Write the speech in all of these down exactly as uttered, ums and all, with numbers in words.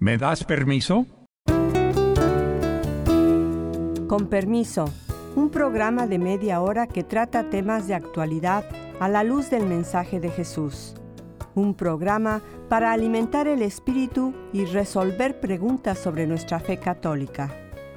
¿Me das permiso? Con permiso, un programa de media hora que trata temas de actualidad a la luz del mensaje de Jesús. Un programa para alimentar el espíritu y resolver preguntas sobre nuestra fe católica.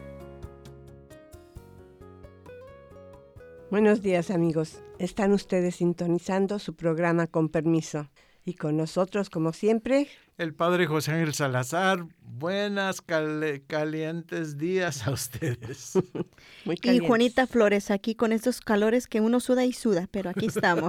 Buenos días, amigos. Están ustedes sintonizando su programa Con Permiso. Y con nosotros, como siempre, el Padre José Ángel Salazar. Buenas cal- calientes días a ustedes. Muy calientes. Y Juanita Flores, aquí con estos calores que uno suda y suda, pero aquí estamos.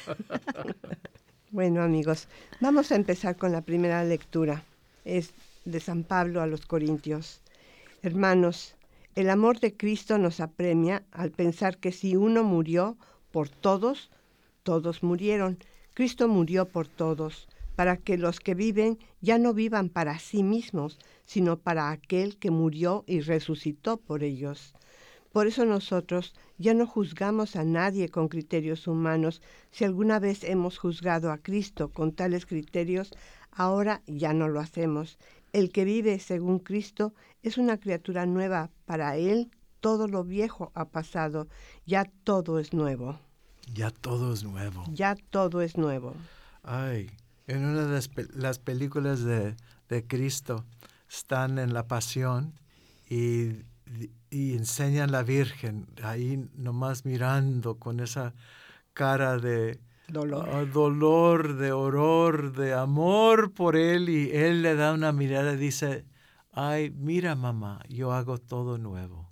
Bueno, amigos, vamos a empezar con la primera lectura. Es de San Pablo a los Corintios. Hermanos, el amor de Cristo nos apremia al pensar que si uno murió por todos, todos murieron. Cristo murió por todos, para que los que viven ya no vivan para sí mismos, sino para aquel que murió y resucitó por ellos. Por eso nosotros ya no juzgamos a nadie con criterios humanos. Si alguna vez hemos juzgado a Cristo con tales criterios, ahora ya no lo hacemos. El que vive según Cristo es una criatura nueva. Para él todo lo viejo ha pasado, ya todo es nuevo. Ya todo es nuevo. Ya todo es nuevo. Ay, en una de las, pe- las películas de, de Cristo están en la pasión y, y enseñan a la Virgen ahí nomás mirando con esa cara de dolor. Uh, dolor, de horror, de amor por él, y él le da una mirada y dice, ay, mira mamá, yo hago todo nuevo.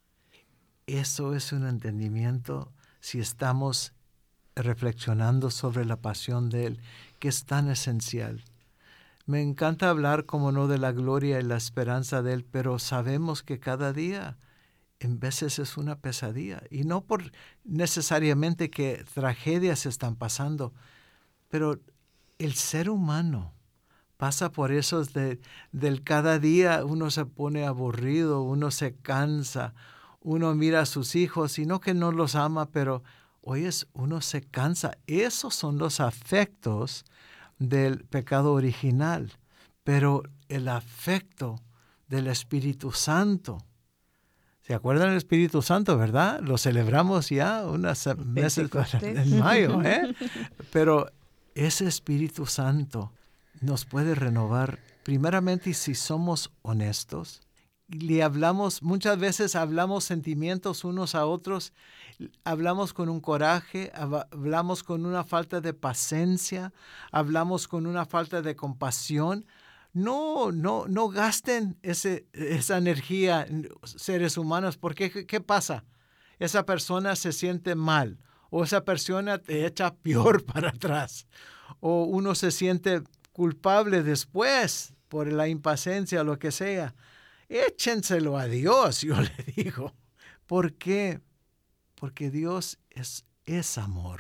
Eso es un entendimiento si estamos reflexionando sobre la pasión de Él, que es tan esencial. Me encanta hablar, como no, de la gloria y la esperanza de Él, pero sabemos que cada día en veces es una pesadilla. Y no por necesariamente que tragedias están pasando, pero el ser humano pasa por esos de, del cada día. Uno se pone aburrido, uno se cansa, uno mira a sus hijos y no que no los ama, pero oyes, uno se cansa. Esos son los afectos del pecado original, pero el afecto del Espíritu Santo. ¿Se acuerdan del Espíritu Santo, verdad? Lo celebramos ya unas meses en mayo, ¿eh? Pero ese Espíritu Santo nos puede renovar, primeramente si somos honestos. Le hablamos, muchas veces hablamos sentimientos unos a otros, hablamos con un coraje, hablamos con una falta de paciencia, hablamos con una falta de compasión. No, no, no gasten ese, esa energía, seres humanos, porque ¿qué, qué pasa? Esa persona se siente mal, o esa persona te echa peor para atrás, o uno se siente culpable después por la impaciencia o lo que sea. Échenselo a Dios, yo le digo. ¿Por qué? Porque Dios es, es amor.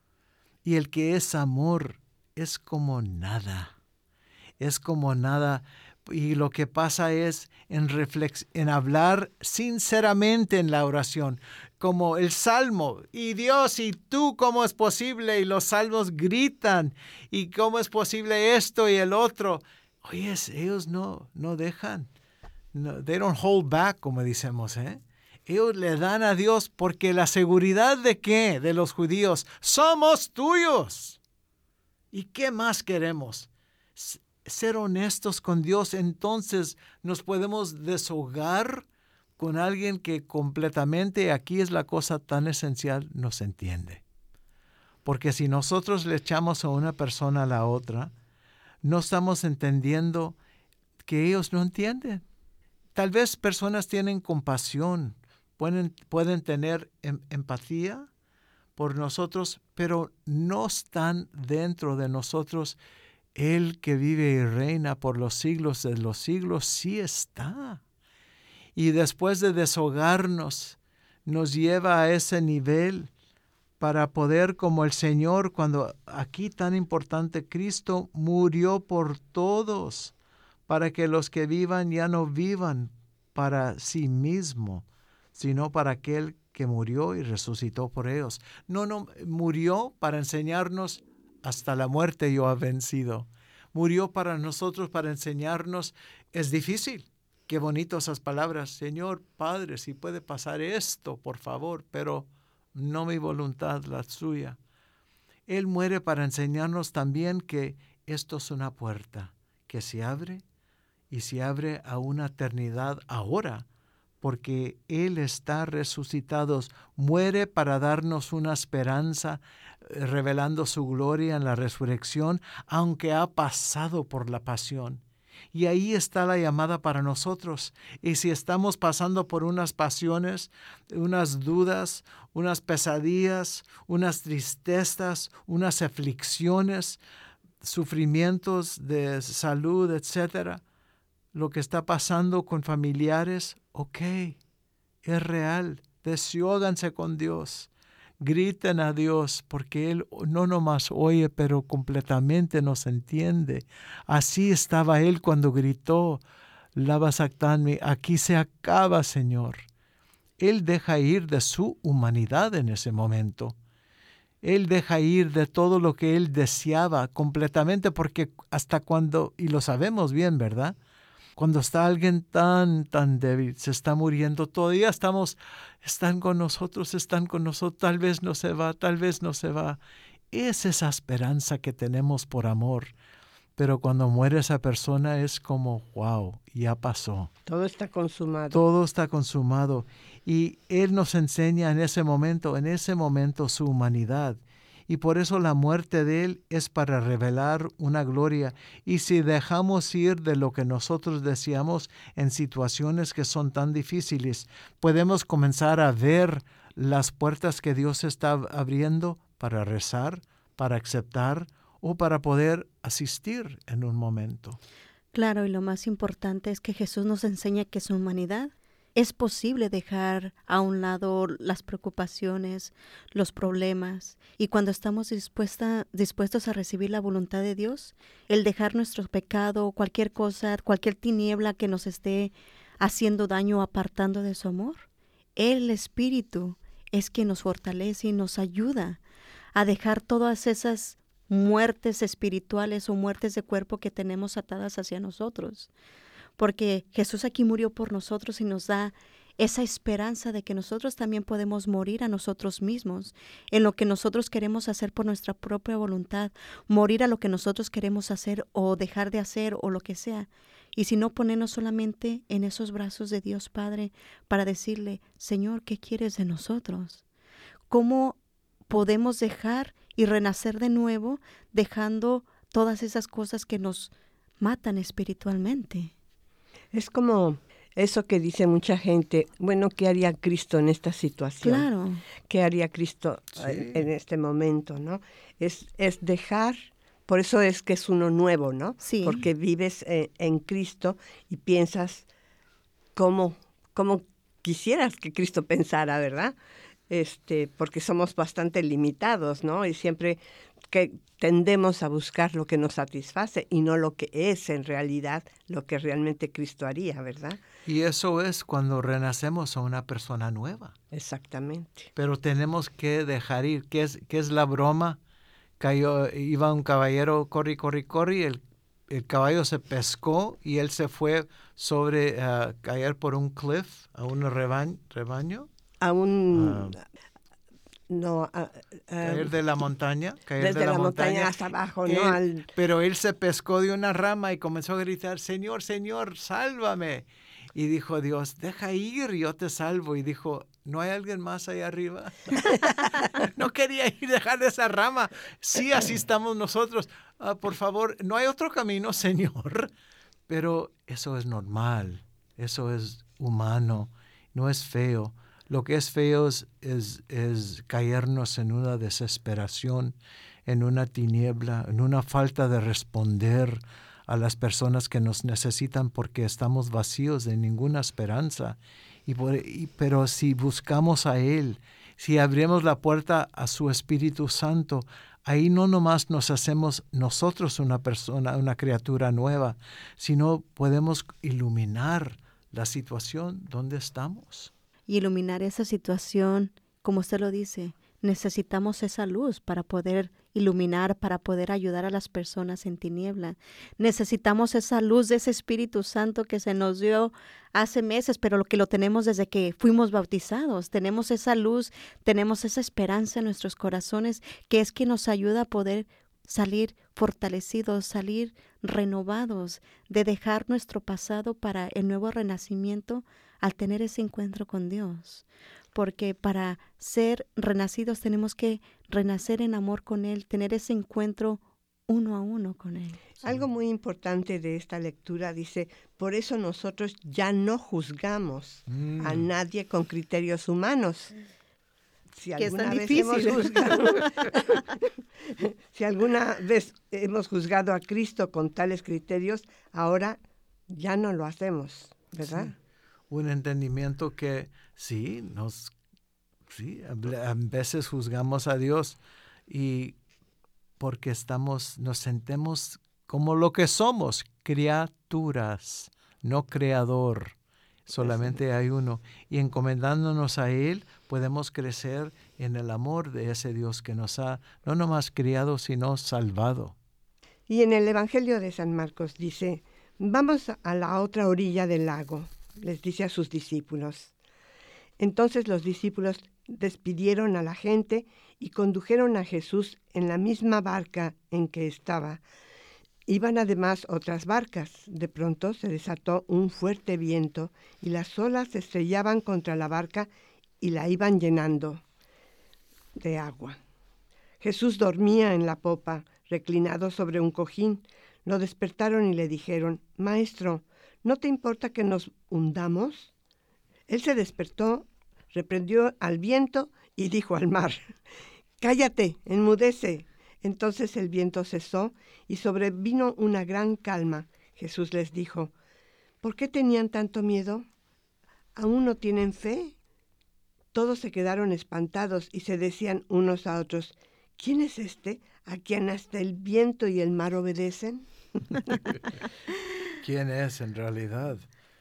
Y el que es amor es como nada. Es como nada. Y lo que pasa es en, reflex, en hablar sinceramente en la oración. Como el Salmo. Y Dios, ¿y tú cómo es posible? Y los salmos gritan. ¿Y cómo es posible esto y el otro? Oye, ellos no, no dejan. No, they don't hold back, como decimos, ¿eh? Ellos le dan a Dios porque la seguridad de qué, de los judíos, somos tuyos. ¿Y qué más queremos? S- ser honestos con Dios, entonces nos podemos deshogar con alguien que completamente, aquí es la cosa tan esencial, nos entiende. Porque si nosotros le echamos a una persona a la otra, no estamos entendiendo que ellos no entienden. Tal vez personas tienen compasión, pueden, pueden tener em, empatía por nosotros, pero no están dentro de nosotros. El que vive y reina por los siglos de los siglos sí está. Y después de deshogarnos, nos lleva a ese nivel para poder, como el Señor, cuando aquí tan importante, Cristo murió por todos, para que los que vivan ya no vivan para sí mismo, sino para aquel que murió y resucitó por ellos. No, no, murió para enseñarnos hasta la muerte yo he vencido. murió para nosotros, para enseñarnos. Es difícil. Qué bonito esas palabras. Señor, Padre, si puede pasar esto, por favor, pero no mi voluntad, la suya. Él muere para enseñarnos también que esto es una puerta que se abre y se abre a una eternidad ahora, porque Él está resucitado, muere para darnos una esperanza, revelando su gloria en la resurrección, aunque ha pasado por la pasión. Y ahí está la llamada para nosotros. Y si estamos pasando por unas pasiones, unas dudas, unas pesadillas, unas tristezas, unas aflicciones, sufrimientos de salud, etcétera, lo que está pasando con familiares, ok, es real. Desahóganse con Dios. Griten a Dios, porque Él no nomás oye, pero completamente nos entiende. Así estaba Él cuando gritó, Lava Sactánme, aquí se acaba, Señor. Él deja ir de su humanidad en ese momento. Él deja ir de todo lo que Él deseaba completamente, porque hasta cuando, y lo sabemos bien, ¿verdad? Cuando está alguien tan, tan débil, se está muriendo, todavía estamos, están con nosotros, están con nosotros, tal vez no se va, tal vez no se va. Es esa esperanza que tenemos por amor. Pero cuando muere esa persona es como, wow, ya pasó. Todo está consumado. Todo está consumado. Y Él nos enseña en ese momento, en ese momento su humanidad. Y por eso la muerte de Él es para revelar una gloria. Y si dejamos ir de lo que nosotros deseamos en situaciones que son tan difíciles, podemos comenzar a ver las puertas que Dios está abriendo para rezar, para aceptar o para poder asistir en un momento. Claro, y lo más importante es que Jesús nos enseña que su humanidad es posible dejar a un lado las preocupaciones, los problemas, y cuando estamos dispuesta, dispuestos a recibir la voluntad de Dios, el dejar nuestro pecado, cualquier cosa, cualquier tiniebla que nos esté haciendo daño o apartando de su amor, el Espíritu es quien nos fortalece y nos ayuda a dejar todas esas muertes espirituales o muertes de cuerpo que tenemos atadas hacia nosotros. Porque Jesús aquí murió por nosotros y nos da esa esperanza de que nosotros también podemos morir a nosotros mismos, en lo que nosotros queremos hacer por nuestra propia voluntad, morir a lo que nosotros queremos hacer o dejar de hacer o lo que sea. Y si no, ponernos solamente en esos brazos de Dios Padre para decirle, Señor, ¿qué quieres de nosotros? ¿Cómo podemos dejar y renacer de nuevo dejando todas esas cosas que nos matan espiritualmente? Es como eso que dice mucha gente, bueno, ¿qué haría Cristo en esta situación? Claro. ¿Qué haría Cristo sí. en este momento, no? Es, es dejar, por eso es que es uno nuevo, ¿no? Sí. Porque vives eh, en Cristo y piensas como, como quisieras que Cristo pensara, ¿verdad? Este, porque somos bastante limitados, ¿no? Y siempre que tendemos a buscar lo que nos satisface y no lo que es en realidad lo que realmente Cristo haría, ¿verdad? Y eso es cuando renacemos a una persona nueva. Exactamente. Pero tenemos que dejar ir. ¿Qué es, qué es la broma? Cayó, iba un caballero, corri, corri, corri, el, el caballo se pescó y él se fue sobre, uh, caer por un cliff, a un rebaño. rebaño. A un... Uh, No, uh, uh, caer de la montaña, caer desde de la, la montaña, montaña hasta abajo, él, ¿no? Al... Pero él se pescó de una rama y comenzó a gritar, Señor, Señor, sálvame. Y dijo Dios, deja ir, yo te salvo. Y dijo, ¿no hay alguien más ahí arriba? No quería ir, dejar de esa rama. Sí, así estamos nosotros. Ah, por favor, no hay otro camino, Señor. Pero eso es normal, eso es humano, no es feo. Lo que es feo es, es, es caernos en una desesperación, en una tiniebla, en una falta de responder a las personas que nos necesitan porque estamos vacíos de ninguna esperanza. Y por, y, pero si buscamos a Él, si abrimos la puerta a su Espíritu Santo, ahí no nomás nos hacemos nosotros una persona, una criatura nueva, sino podemos iluminar la situación donde estamos. Y iluminar esa situación, como usted lo dice, necesitamos esa luz para poder iluminar, para poder ayudar a las personas en tiniebla. Necesitamos esa luz de ese Espíritu Santo que se nos dio hace meses, pero lo que lo tenemos desde que fuimos bautizados. Tenemos esa luz, tenemos esa esperanza en nuestros corazones, que es que nos ayuda a poder salir fortalecidos, salir renovados, de dejar nuestro pasado para el nuevo renacimiento al tener ese encuentro con Dios. Porque para ser renacidos tenemos que renacer en amor con Él, tener ese encuentro uno a uno con Él. Sí. Algo muy importante de esta lectura dice, por eso nosotros ya no juzgamos mm. a nadie con criterios humanos. Si que alguna es tan vez difícil. Hemos juzgado, si alguna vez hemos juzgado a Cristo con tales criterios, ahora ya no lo hacemos, ¿verdad? Sí. Un entendimiento que sí, nos, sí, a veces juzgamos a Dios y porque estamos, nos sentimos como lo que somos, criaturas, no creador. Solamente hay uno. Y encomendándonos a Él, podemos crecer en el amor de ese Dios que nos ha no nomás criado, sino salvado. Y en el Evangelio de San Marcos dice, vamos a la otra orilla del lago, les dice a sus discípulos. Entonces los discípulos despidieron a la gente y condujeron a Jesús en la misma barca en que estaba. Iban además otras barcas. De pronto se desató un fuerte viento y las olas se estrellaban contra la barca y la iban llenando de agua. Jesús dormía en la popa, reclinado sobre un cojín. Lo despertaron y le dijeron, Maestro, ¿no te importa que nos hundamos? Él se despertó, reprendió al viento y dijo al mar, Cállate, enmudece. Entonces el viento cesó y sobrevino una gran calma. Jesús les dijo, ¿por qué tenían tanto miedo? ¿Aún no tienen fe? Todos se quedaron espantados y se decían unos a otros, ¿quién es este a quien hasta el viento y el mar obedecen? ¿Quién es en realidad?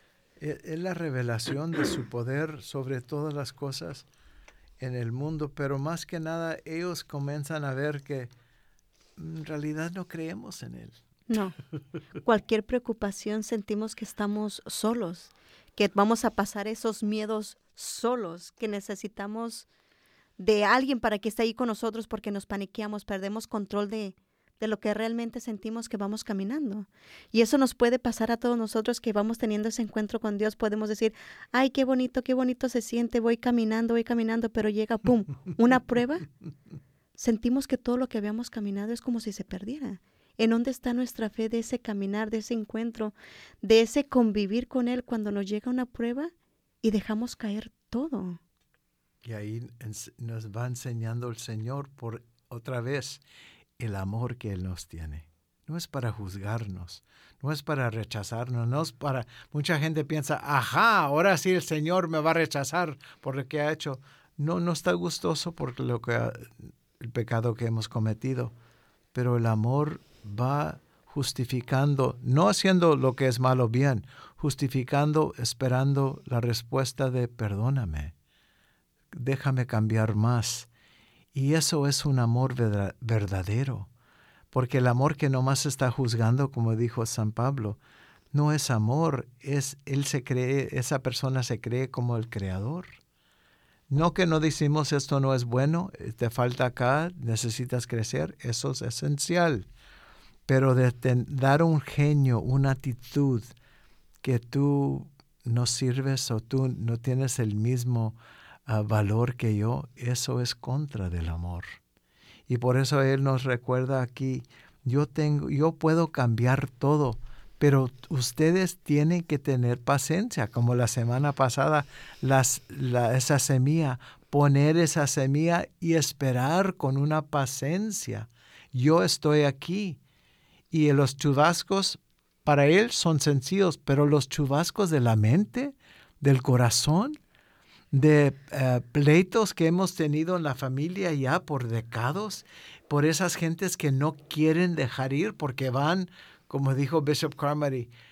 Es la revelación de su poder sobre todas las cosas en el mundo, pero más que nada ellos comienzan a ver que en realidad no creemos en Él. No, cualquier preocupación sentimos que estamos solos, que vamos a pasar esos miedos solos, que necesitamos de alguien para que esté ahí con nosotros porque nos paniqueamos, perdemos control de, de lo que realmente sentimos que vamos caminando. Y eso nos puede pasar a todos nosotros que vamos teniendo ese encuentro con Dios. Podemos decir, ay, qué bonito, qué bonito se siente, voy caminando, voy caminando, pero llega, pum, una prueba. Sentimos que todo lo que habíamos caminado es como si se perdiera. ¿En dónde está nuestra fe de ese caminar, de ese encuentro, de ese convivir con Él cuando nos llega una prueba y dejamos caer todo? Y ahí nos va enseñando el Señor por otra vez el amor que Él nos tiene. No es para juzgarnos, no es para rechazarnos, no es para... Mucha gente piensa, ajá, ahora sí el Señor me va a rechazar por lo que ha hecho. No, no está gustoso por lo que ha, el pecado que hemos cometido, pero el amor va justificando, no haciendo lo que es malo bien, justificando, esperando la respuesta de perdóname, déjame cambiar más. Y eso es un amor verdadero, porque el amor que nomás está juzgando, como dijo San Pablo, no es amor, es él se cree, esa persona se cree como el creador. No que no decimos esto no es bueno, te falta acá, necesitas crecer, eso es esencial. Pero de ten, dar un genio, una actitud que tú no sirves o tú no tienes el mismo uh, valor que yo, eso es contra del amor. Y por eso Él nos recuerda aquí, yo, tengo, yo puedo cambiar todo, pero ustedes tienen que tener paciencia, como la semana pasada, las, la, esa semilla, poner esa semilla y esperar con una paciencia. Yo estoy aquí. Y los chubascos para Él son sencillos, pero los chubascos de la mente, del corazón, de uh, pleitos que hemos tenido en la familia ya por décadas, por esas gentes que no quieren dejar ir porque van, como dijo Bishop Carmody,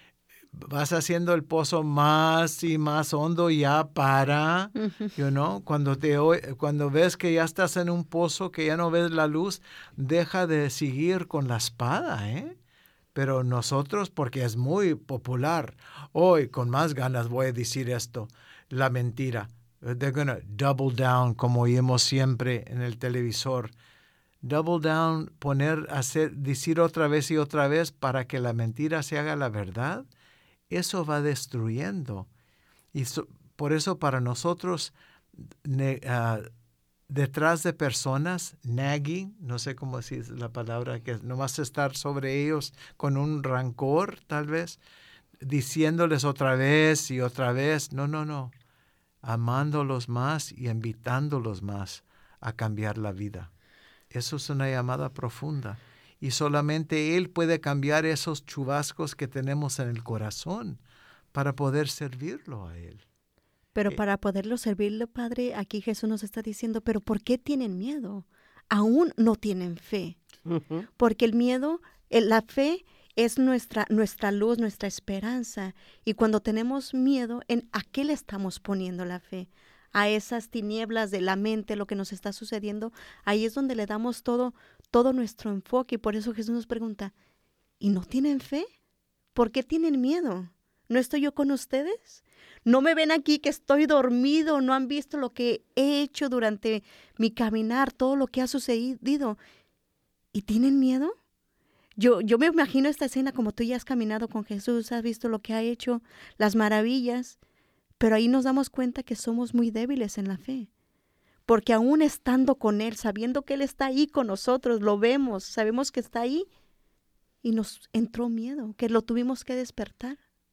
vas haciendo el pozo más y más hondo, ya para, Ujú. you know, cuando te cuando ves que ya estás en un pozo, que ya no ves la luz, deja de seguir con la espada, ¿eh? Pero nosotros, porque es muy popular, hoy con más ganas voy a decir esto, la mentira. They're gonna double down, como oímos siempre en el televisor. Double down, poner, hacer, decir otra vez y otra vez para que la mentira se haga la verdad. Eso va destruyendo. Y so, por eso para nosotros, ne, uh, detrás de personas, nagging, no sé cómo decir la palabra, que nomás estar sobre ellos con un rancor, tal vez, diciéndoles otra vez y otra vez. No, no, no. Amándolos más y invitándolos más a cambiar la vida. Eso es una llamada profunda. Y solamente Él puede cambiar esos chubascos que tenemos en el corazón para poder servirlo a Él. Pero Eh, para poderlo servirle, Padre, aquí Jesús nos está diciendo, pero ¿por qué tienen miedo? Aún no tienen fe. Ujú. Porque el miedo, eh, la fe es nuestra, nuestra luz, nuestra esperanza. Y cuando tenemos miedo, ¿en a qué le estamos poniendo la fe? A esas tinieblas de la mente, lo que nos está sucediendo, ahí es donde le damos todo, todo nuestro enfoque. Y por eso Jesús nos pregunta, ¿y no tienen fe? ¿Por qué tienen miedo? ¿No estoy yo con ustedes? ¿No me ven aquí que estoy dormido? ¿No han visto lo que he hecho durante mi caminar, todo lo que ha sucedido? ¿Y tienen miedo? Yo, yo me imagino esta escena como tú ya has caminado con Jesús, has visto lo que ha hecho, las maravillas, pero ahí nos damos cuenta que somos muy débiles en la fe. Porque aún estando con Él, sabiendo que Él está ahí con nosotros, lo vemos, sabemos que está ahí, y nos entró miedo, que lo tuvimos que despertar.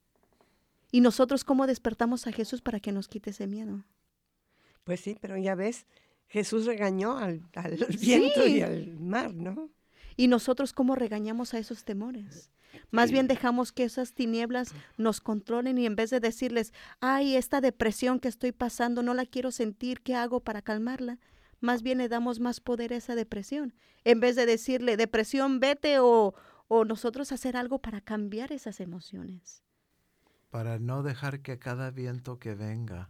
¿Y nosotros cómo despertamos a Jesús para que nos quite ese miedo? Pues sí, pero ya ves, Jesús regañó al, al Sí. viento y al mar, ¿no? ¿Y nosotros cómo regañamos a esos temores? Más bien dejamos que esas tinieblas nos controlen y en vez de decirles, ay, esta depresión que estoy pasando, no la quiero sentir, ¿qué hago para calmarla? Más bien le damos más poder a esa depresión. En vez de decirle, depresión, vete, o, o nosotros hacer algo para cambiar esas emociones. Para no dejar que cada viento que venga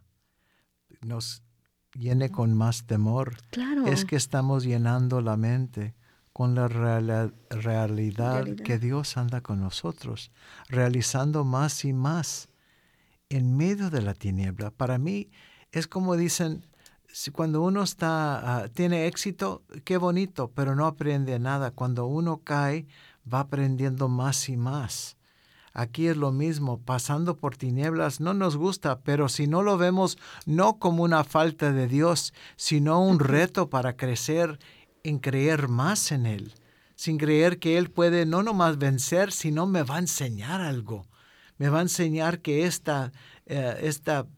nos llene con más temor, Claro. es que estamos llenando la mente con la reala- realidad, Realidad. que Dios anda con nosotros, realizando más y más en medio de la tiniebla. Para mí es como dicen, si cuando uno está, uh, tiene éxito, qué bonito, pero no aprende nada. Cuando uno cae, va aprendiendo más y más. Aquí es lo mismo, pasando por tinieblas no nos gusta, pero si no lo vemos no como una falta de Dios, sino un reto para crecer en creer más en Él, sin creer que Él puede no nomás vencer, sino me va a enseñar algo. Me va a enseñar que esta, eh, esta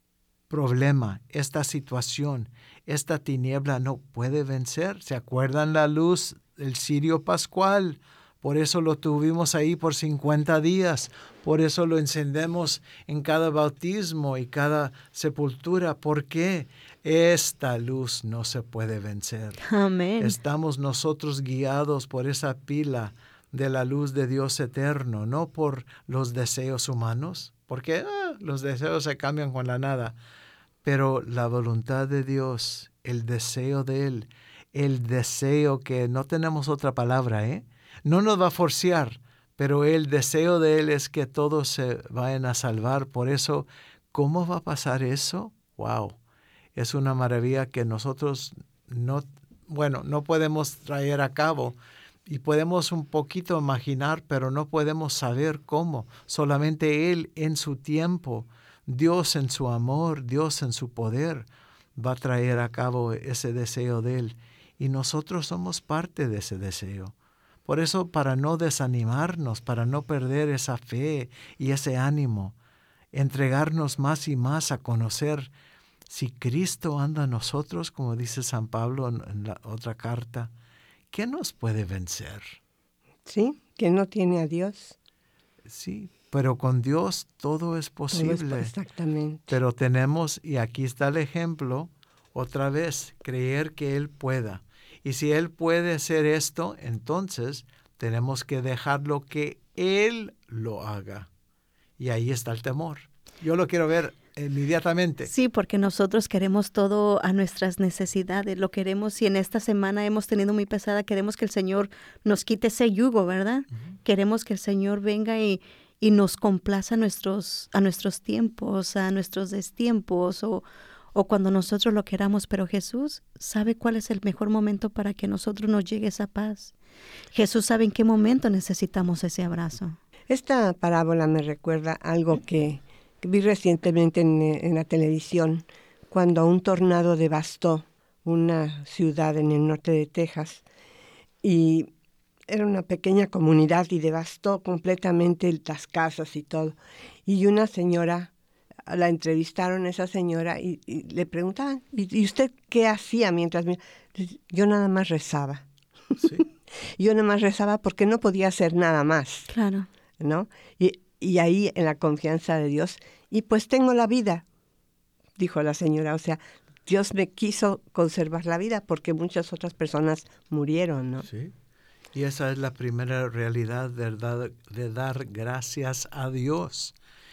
problema, esta situación, esta tiniebla no puede vencer. ¿Se acuerdan la luz del cirio pascual? Por eso lo tuvimos ahí por cincuenta días. Por eso lo encendemos en cada bautismo y cada sepultura. ¿Por qué? Esta luz no se puede vencer. Amén. Estamos nosotros guiados por esa pila de la luz de Dios eterno, no por los deseos humanos, porque ah, los deseos se cambian con la nada. Pero la voluntad de Dios, el deseo de Él, el deseo que no tenemos otra palabra, ¿eh? No nos va a forciar, pero el deseo de Él es que todos se vayan a salvar. Por eso, ¿cómo va a pasar eso? ¡Wow! Es una maravilla que nosotros no, bueno, no podemos traer a cabo. Y podemos un poquito imaginar, pero no podemos saber cómo. Solamente Él en su tiempo, Dios en su amor, Dios en su poder, va a traer a cabo ese deseo de Él. Y nosotros somos parte de ese deseo. Por eso, para no desanimarnos, para no perder esa fe y ese ánimo, entregarnos más y más a conocer si Cristo anda en nosotros, como dice San Pablo en la otra carta, ¿qué nos puede vencer? Sí, que no tiene a Dios. Sí, pero con Dios todo es posible. Todo es, exactamente. Pero tenemos, y aquí está el ejemplo, otra vez, creer que Él pueda. Y si Él puede hacer esto, entonces tenemos que dejarlo que Él lo haga. Y ahí está el temor. Yo lo quiero ver inmediatamente. Sí, porque nosotros queremos todo a nuestras necesidades, lo queremos, y en esta semana hemos tenido muy pesada, queremos que el Señor nos quite ese yugo, ¿verdad? Uh-huh. Queremos que el Señor venga y, y nos complaza a nuestros, a nuestros tiempos, a nuestros destiempos, o, o cuando nosotros lo queramos, pero Jesús sabe cuál es el mejor momento para que nosotros nos llegue esa paz. Jesús sabe en qué momento necesitamos ese abrazo. Esta parábola me recuerda algo que vi recientemente en, en la televisión, cuando un tornado devastó una ciudad en el norte de Texas, y era una pequeña comunidad y devastó completamente las casas y todo. Y una señora, la entrevistaron a esa señora y, y le preguntaban, ¿y, ¿y usted qué hacía mientras? Yo nada más rezaba. Sí. Yo nada más rezaba porque no podía hacer nada más. Claro. ¿No? Y, y ahí en la confianza de Dios, y pues tengo la vida, dijo la señora. O sea, Dios me quiso conservar la vida porque muchas otras personas murieron, ¿no? Sí. Y esa es la primera realidad de dar, de dar gracias a Dios.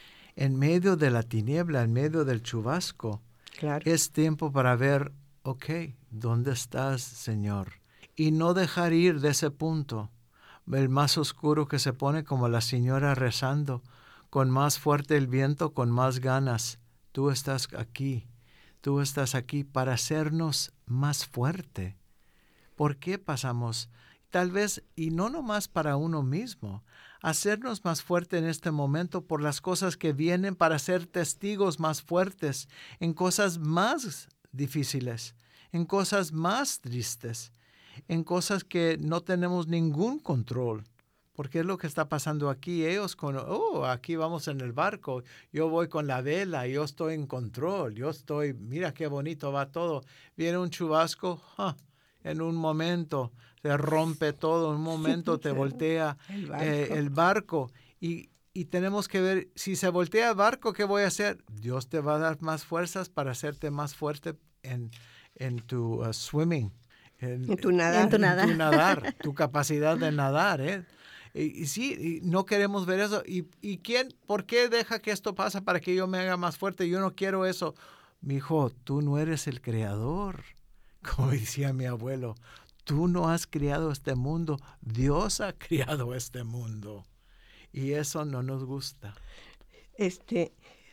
En medio de la tiniebla, en medio del chubasco, claro. Es tiempo para ver, ok, ¿dónde estás, Señor? Y no dejar ir de ese punto. El más oscuro que se pone, como la señora rezando, con más fuerte el viento, con más ganas. Tú estás aquí, tú estás aquí para hacernos más fuerte. ¿Por qué pasamos? Tal vez, y no nomás para uno mismo, hacernos más fuerte en este momento por las cosas que vienen, para ser testigos más fuertes en cosas más difíciles, en cosas más tristes, en cosas que no tenemos ningún control. Porque es lo que está pasando aquí. Ellos con, oh, aquí vamos en el barco, yo voy con la vela, yo estoy en control, yo estoy, mira qué bonito va todo. Viene un chubasco, huh, en un momento se rompe todo, en un momento te voltea el barco. Eh, el barco. Y, y tenemos que ver, si se voltea el barco, ¿qué voy a hacer? Dios te va a dar más fuerzas para hacerte más fuerte en, en tu uh, swimming. En, en tu nadar. En tu nadar. En tu, nadar, tu capacidad de nadar, ¿eh? Y, y sí, y no queremos ver eso. ¿Y, y quién, por qué deja que esto pase para que yo me haga más fuerte? Yo no quiero eso. Mi hijo, tú no eres el creador. Como decía mi abuelo, tú no has creado este mundo. Dios ha creado este mundo. Y eso no nos gusta. Este,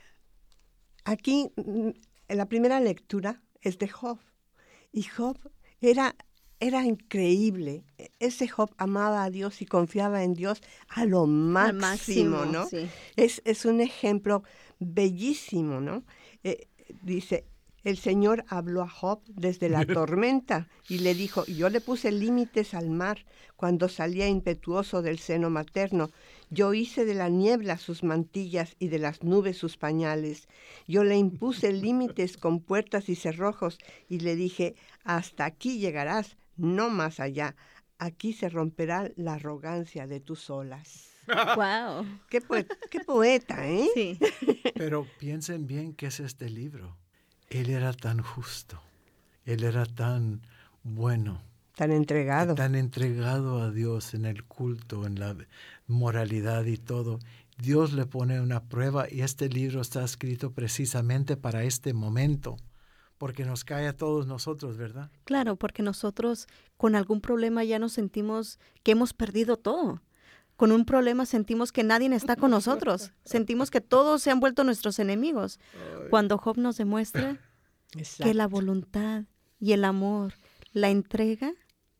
aquí, en la primera lectura es de Job. Y Job era... Era increíble. Ese Job amaba a Dios y confiaba en Dios a lo máximo, máximo ¿no? Sí. Es, es un ejemplo bellísimo, ¿no? Eh, dice, el Señor habló a Job desde la tormenta y le dijo, yo le puse límites al mar cuando salía impetuoso del seno materno. Yo hice de la niebla sus mantillas y de las nubes sus pañales. Yo le impuse límites con puertas y cerrojos y le dije, hasta aquí llegarás, no más allá. Aquí se romperá la arrogancia de tus olas. ¡Wow! Qué, po- qué poeta, ¿eh? Sí. Pero piensen bien qué es este libro. Él era tan justo. Él era tan bueno. Tan entregado. Tan entregado a Dios en el culto, en la moralidad y todo. Dios le pone una prueba y este libro está escrito precisamente para este momento. Porque nos cae a todos nosotros, ¿verdad? Claro, porque nosotros con algún problema ya nos sentimos que hemos perdido todo. Con un problema sentimos que nadie está con nosotros. Sentimos que todos se han vuelto nuestros enemigos. Cuando Job nos demuestra Exacto. que la voluntad y el amor, la entrega,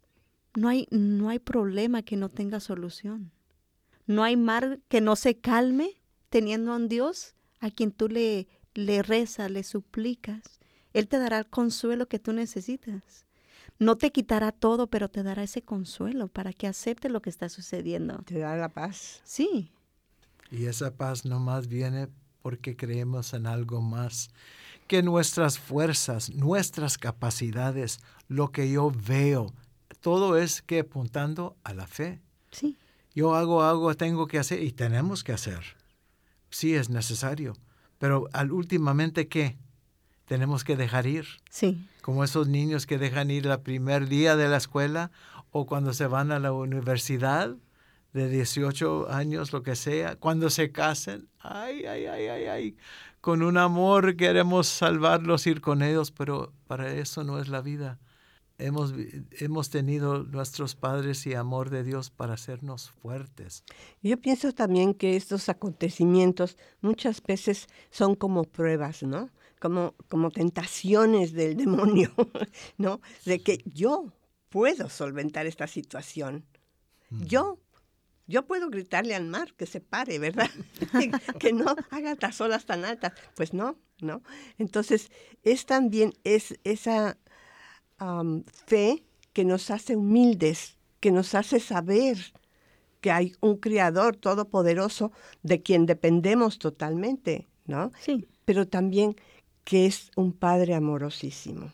no hay, no hay problema que no tenga solución. No hay mar que no se calme teniendo a un Dios a quien tú le, le rezas, le suplicas. Él te dará el consuelo que tú necesitas. No te quitará todo, pero te dará ese consuelo para que aceptes lo que está sucediendo. Te da la paz. Sí. Y esa paz nomás viene porque creemos en algo más. Que nuestras fuerzas, nuestras capacidades, lo que yo veo, todo es que apuntando a la fe. Sí. Yo hago algo, tengo que hacer y tenemos que hacer. Sí, es necesario. Pero al, últimamente, ¿qué? Tenemos que dejar ir. Sí. Como esos niños que dejan ir el primer día de la escuela o cuando se van a la universidad, de dieciocho años, lo que sea, cuando se casen, ay, ay, ay, ay, ay, con un amor queremos salvarlos, ir con ellos, pero para eso no es la vida. Hemos, hemos tenido nuestros padres y amor de Dios para hacernos fuertes. Yo pienso también que estos acontecimientos muchas veces son como pruebas, ¿no? Como, como tentaciones del demonio, ¿no? De que yo puedo solventar esta situación. Mm. Yo, yo puedo gritarle al mar que se pare, ¿verdad? Que no haga las olas tan altas. Pues no, ¿no? Entonces, es también es esa... Um, fe que nos hace humildes, que nos hace saber que hay un Creador todopoderoso de quien dependemos totalmente, ¿no? Sí. Pero también que es un Padre amorosísimo.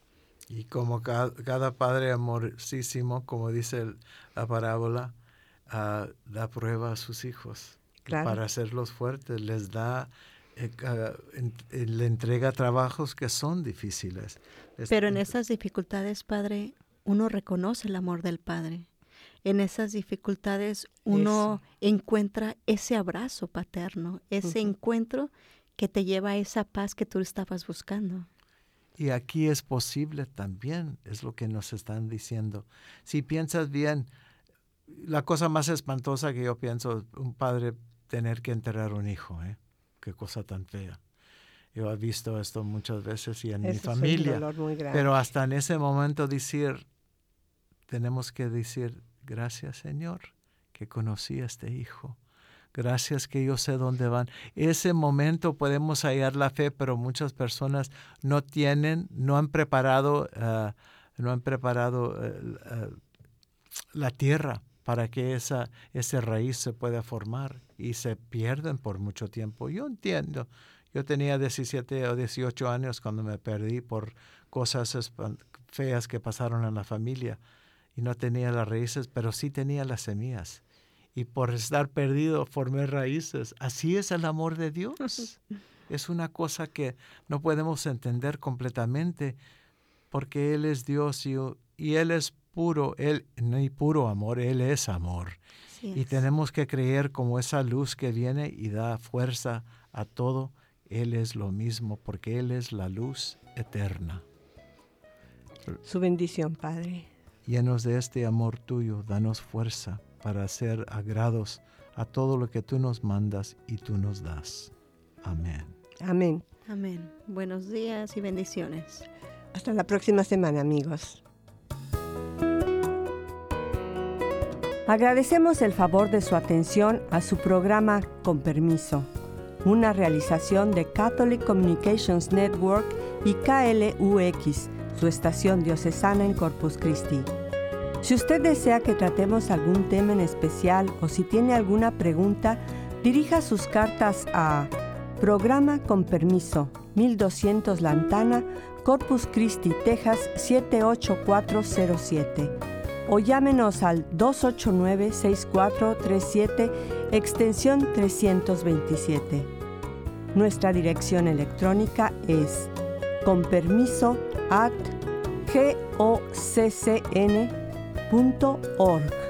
Y como cada, cada Padre amorosísimo, como dice el, la parábola, uh, da prueba a sus hijos. Claro. Para hacerlos fuertes, les da... Eh, uh, en, eh, le entrega trabajos que son difíciles. Pero en esas dificultades, Padre, uno reconoce el amor del Padre. En esas dificultades uno Eso. encuentra ese abrazo paterno, ese uh-huh. encuentro que te lleva a esa paz que tú estabas buscando. Y aquí es posible también, es lo que nos están diciendo. Si piensas bien, la cosa más espantosa que yo pienso, un padre tener que enterrar un hijo, ¿eh? Qué cosa tan fea. Yo he visto esto muchas veces y en Eso mi familia. Es un dolor muy grande. Pero hasta en ese momento decir, tenemos que decir, gracias Señor, que conocí a este hijo. Gracias que yo sé dónde van. Ese momento podemos hallar la fe, pero muchas personas no tienen, no han preparado, uh, no han preparado uh, uh, la tierra para que esa, esa raíz se pueda formar y se pierden por mucho tiempo. Yo entiendo. Yo tenía diecisiete o dieciocho años cuando me perdí por cosas feas que pasaron en la familia y no tenía las raíces, pero sí tenía las semillas. Y por estar perdido formé raíces. Así es el amor de Dios. Es una cosa que no podemos entender completamente porque Él es Dios y, y Él es puro, Él no hay puro amor, Él es amor. Sí es. Y tenemos que creer como esa luz que viene y da fuerza a todo. Él es lo mismo porque Él es la luz eterna. Su bendición, Padre. Llenos de este amor tuyo, danos fuerza para hacer agrados a todo lo que tú nos mandas y tú nos das. Amén. Amén. Amén. Buenos días y bendiciones. Hasta la próxima semana, amigos. Agradecemos el favor de su atención a su programa Con Permiso, una realización de Catholic Communications Network y K L U X, su estación diocesana en Corpus Christi. Si usted desea que tratemos algún tema en especial o si tiene alguna pregunta, dirija sus cartas a Programa Con Permiso, mil doscientos Lantana, Corpus Christi, Texas siete ocho cuatro cero siete. O llámenos al dos ocho nueve, seis cuatro tres siete, extensión trescientos veintisiete. Nuestra dirección electrónica es conpermiso arroba goccn punto org.